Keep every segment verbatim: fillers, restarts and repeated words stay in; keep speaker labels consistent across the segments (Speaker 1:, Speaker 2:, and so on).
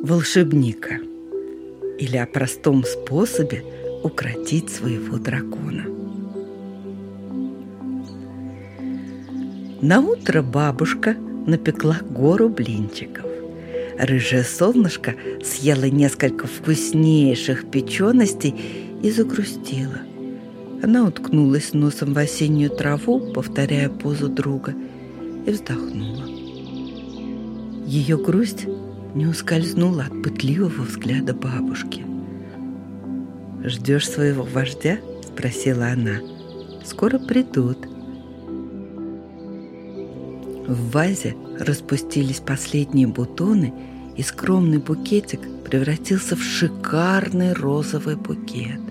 Speaker 1: волшебника, или о простом способе укротить своего дракона. Наутро бабушка напекла гору блинчиков. Рыжее солнышко съело несколько вкуснейших печеностей и загрустила. Она уткнулась носом в осеннюю траву, повторяя позу друга, и вздохнула. Ее грусть не ускользнула от пытливого взгляда бабушки. «Ждешь своего вождя?» – спросила она. «Скоро придут». В вазе распустились последние бутоны, и скромный букетик превратился в шикарный розовый букет.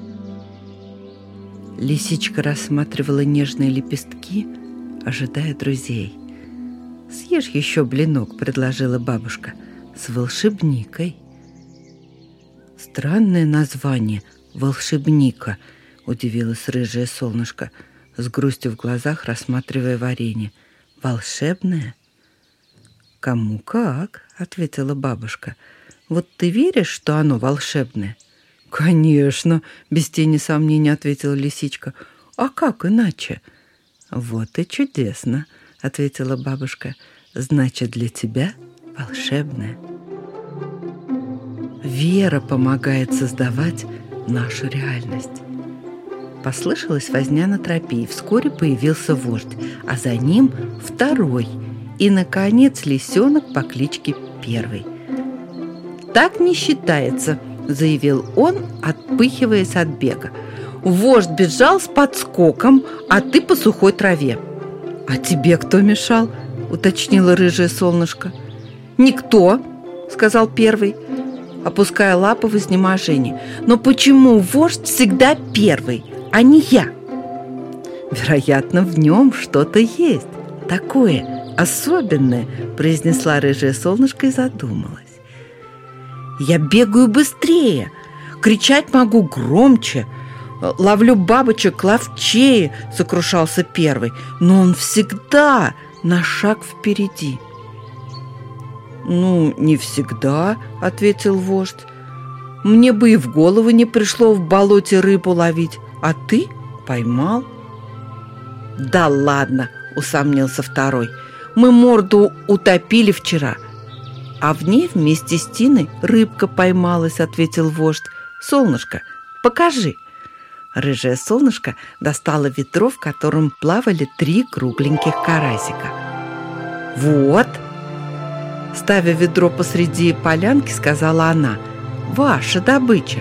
Speaker 1: Лисичка рассматривала нежные лепестки, ожидая друзей. «Съешь еще блинок», — предложила бабушка, — «с волшебникой». «Странное название — волшебника», — удивилось рыжее солнышко, с грустью в глазах рассматривая варенье. «Волшебное?» «Кому как», — ответила бабушка. «Вот ты веришь, что оно волшебное?» «Конечно», — без тени сомнения ответила лисичка. «А как иначе?» «Вот и чудесно», — ответила бабушка. «Значит, для тебя волшебное». Вера помогает создавать нашу реальность. Послышалась возня на тропе, и вскоре появился вождь, а за ним второй, и, наконец, лисенок по кличке Первый. «Так не считается», — заявил он, отпыхиваясь от бега. «Вождь бежал с подскоком, а ты по сухой траве». «А тебе кто мешал?» — уточнило рыжее солнышко. «Никто», — сказал Первый, опуская лапы в изнеможении. «Но почему вождь всегда первый, а не я?» «Вероятно, в нем что-то есть такое особенное», — произнесла рыжее солнышко и задумалась. «Я бегаю быстрее, кричать могу громче, ловлю бабочек ловчее», — сокрушался Первый, «но он всегда на шаг впереди». «Ну, не всегда», — ответил вождь. «Мне бы и в голову не пришло в болоте рыбу ловить, а ты поймал». «Да ладно», — усомнился Второй, «мы морду утопили вчера, а в ней вместе с Тиной рыбка поймалась», — ответил вождь. «Солнышко, покажи». Рыжее солнышко достало ведро, в котором плавали три кругленьких карасика. «Вот», — ставя ведро посреди полянки, сказала она, — «ваша добыча».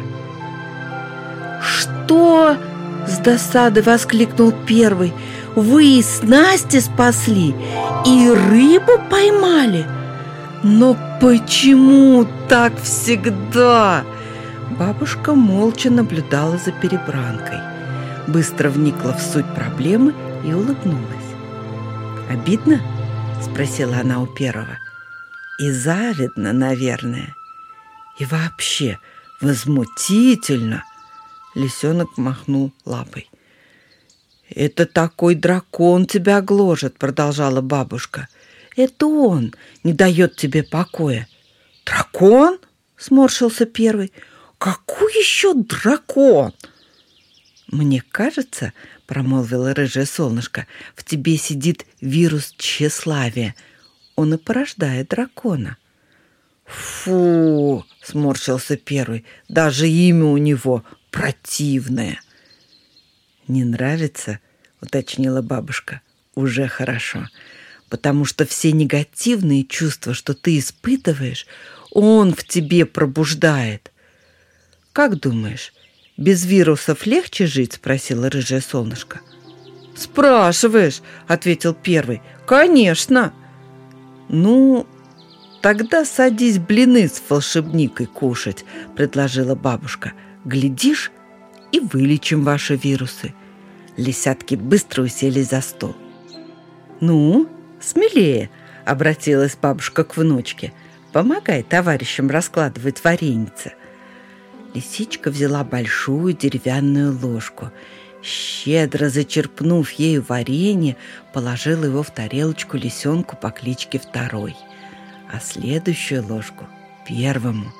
Speaker 1: «Что?» — с досадой воскликнул Первый. «Вы и снасти спасли, и рыбу поймали? Но почему так всегда?» Бабушка молча наблюдала за перебранкой, быстро вникла в суть проблемы и улыбнулась. «Обидно?» — спросила она у Первого. «И завидно, наверное. И вообще возмутительно!» Лисенок махнул лапой. «Это такой дракон тебя гложет», — продолжала бабушка. «Это он не дает тебе покоя». «Дракон?» — сморщился Первый. «Какой еще дракон?» «Мне кажется, — промолвило рыжее солнышко, — в тебе сидит вирус тщеславия. Он и порождает дракона». «Фу!» — сморщился Первый. «Даже имя у него противное». «Не нравится?» — уточнила бабушка. «Уже хорошо, потому что все негативные чувства, что ты испытываешь, он в тебе пробуждает». «Как думаешь, без вирусов легче жить?» — спросила рыжее солнышко. «Спрашиваешь?» — ответил Первый. «Конечно!» «Ну, тогда садись блины с волшебникой кушать», — предложила бабушка. «Глядишь, и вылечим ваши вирусы». Лисятки быстро уселись за стол. «Ну, смелее», — обратилась бабушка к внучке. «Помогай товарищам раскладывать вареницы». Лисичка взяла большую деревянную ложку, щедро зачерпнув ею варенье, положила его в тарелочку лисенку по кличке Второй, а следующую ложку — первому.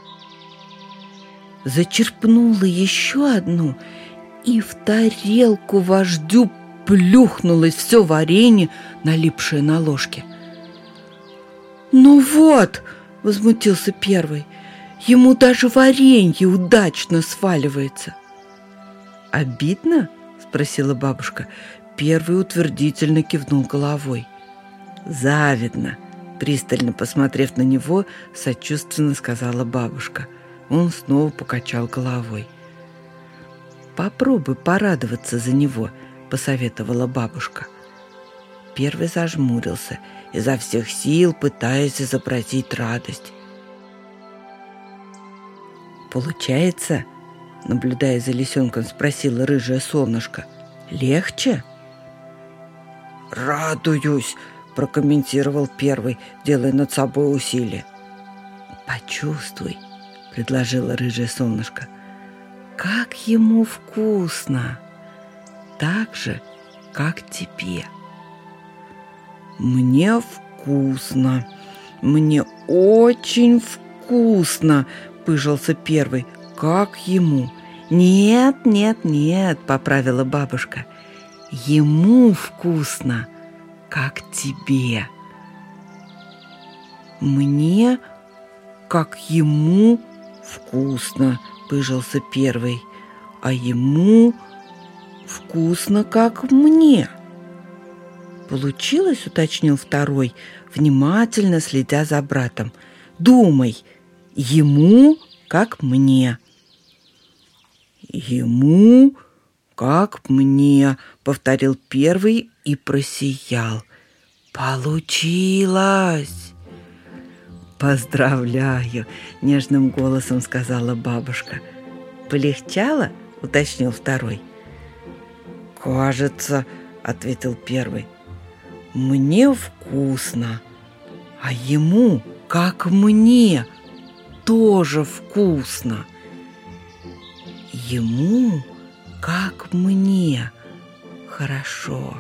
Speaker 1: Зачерпнула еще одну, и в тарелку вождю плюхнулось все варенье, налипшее на ложке. «Ну вот!» — возмутился первый. «Ему даже варенье удачно сваливается!» «Обидно?» — спросила бабушка. Первый утвердительно кивнул головой. «Завидно!» — пристально посмотрев на него, сочувственно сказала бабушка. Он снова покачал головой. «Попробуй порадоваться за него», — посоветовала бабушка. Первый зажмурился, изо всех сил пытаясь изобразить радость. «Получается?» — наблюдая за лисенком, спросила рыжее солнышко. «Легче?» «Радуюсь», — прокомментировал первый, делая над собой усилие. «Почувствуй», — предложила рыжее солнышко. «Как ему вкусно! Так же, как тебе!» «Мне вкусно! Мне очень вкусно!» — пыжился первый. «Как ему?» «Нет, нет, нет!» — поправила бабушка. «Ему вкусно, как тебе!» «Мне, как ему, вкусно!» — пыжился первый. «А ему вкусно, как мне!» «Получилось?» — уточнил второй, внимательно следя за братом. «Думай, ему, как мне!» «Ему, как мне!» — повторил первый и просиял. «Получилось!» «Поздравляю!» — нежным голосом сказала бабушка. «Полегчало?» — уточнил второй. «Кажется, — ответил первый, — мне вкусно, а ему, как мне, тоже вкусно. Ему, как мне, хорошо».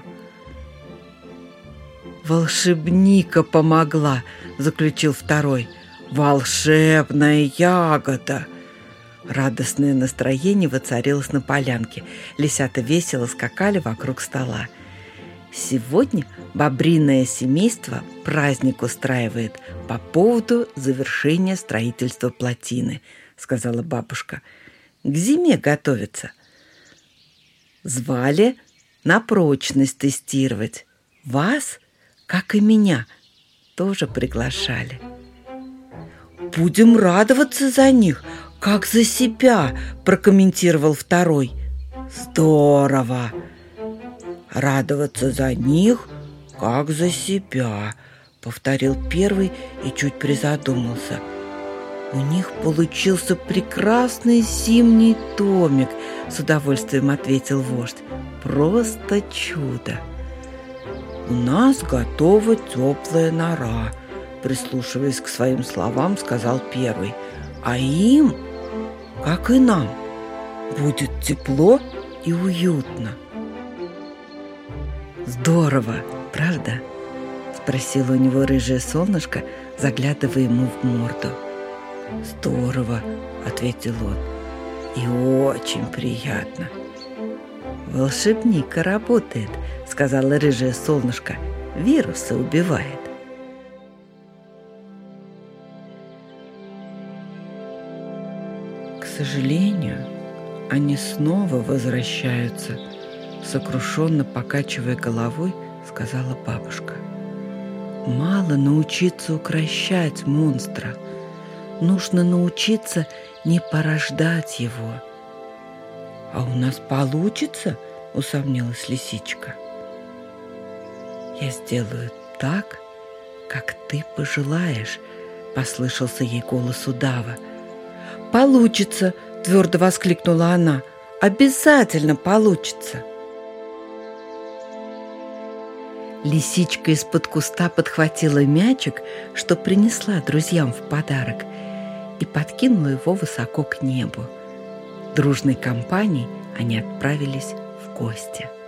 Speaker 1: «Волшебника помогла!» — заключил второй. «Волшебная ягода!» Радостное настроение воцарилось на полянке. Лисята весело скакали вокруг стола. Сегодня бобриное семейство праздник устраивает по поводу завершения строительства плотины, сказала бабушка. К зиме готовятся. Звали на прочность тестировать. Вас, как и меня, тоже приглашали. «Будем радоваться за них, как за себя», – прокомментировал второй. «Здорово! Радоваться за них, как за себя», – повторил первый и чуть призадумался. «У них получился прекрасный зимний домик», – с удовольствием ответил вождь. «Просто чудо!» «У нас готова теплая нора», – прислушиваясь к своим словам, сказал первый. «А им, как и нам, будет тепло и уютно». «Здорово, правда?» – спросило у него рыжее солнышко, заглядывая ему в морду. «Здорово», – ответил он, – «и очень приятно». «Волшебника работает», – сказала рыжее солнышко, – «вирусы убивает». «К сожалению, они снова возвращаются», – сокрушенно покачивая головой, сказала бабушка. «Мало научиться укрощать монстра. Нужно научиться не порождать его». «А у нас получится?» – усомнилась лисичка. «Я сделаю так, как ты пожелаешь», – послышался ей голос удава. «Получится!» – твердо воскликнула она. «Обязательно получится!» Лисичка из-под куста подхватила мячик, что принесла друзьям в подарок, и подкинула его высоко к небу. Дружной компанией они отправились в гости.